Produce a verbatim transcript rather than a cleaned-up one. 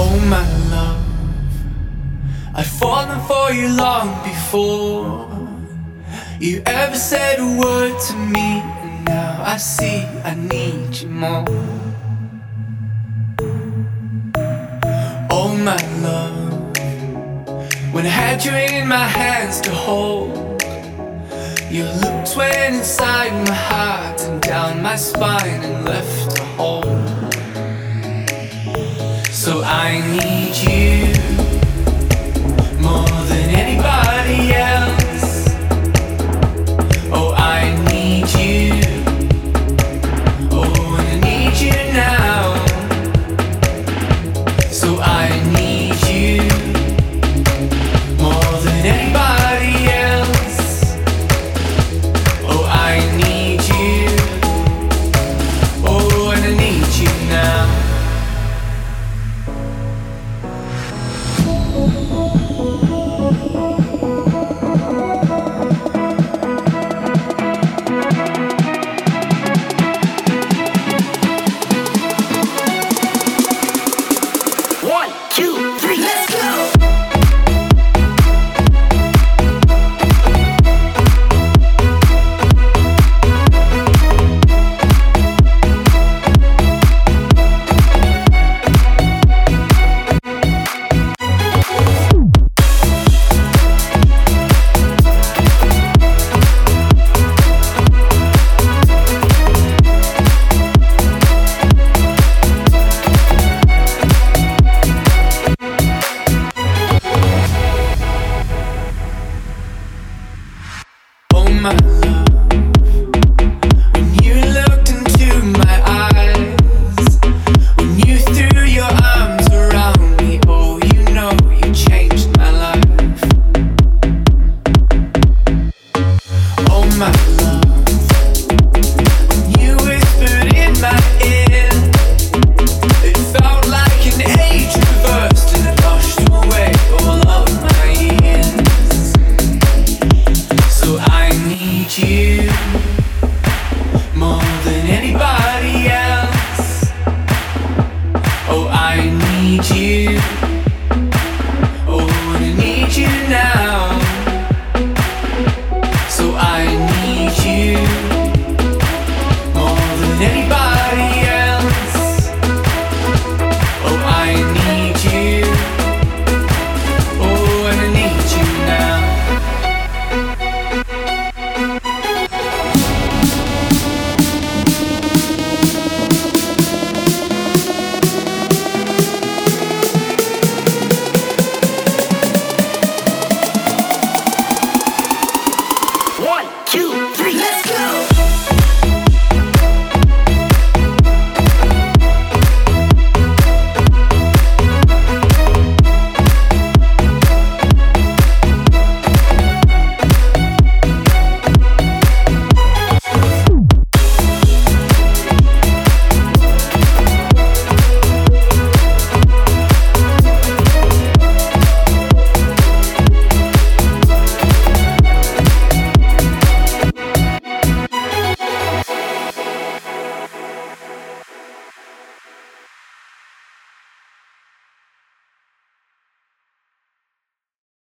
Oh my love, I'd fallen for you long before you ever said a word to me, and now I see I need you more. Oh my love, when I had you in my hands to hold, your looks went inside my heart and down my spine and left a hole. So I need you more than anybody else. Oh, I need you. Oh, and I need you now. So I need you more than anybody else. Oh, I need you. Oh, and I need you now. My love, when you looked into my eyes, when you threw your arms around me, oh, you know you changed my life. Oh my love, when you whispered in my ear, it felt like an age reversed and it washed away all of my years. So I need you more than anybody else. Oh, I need you.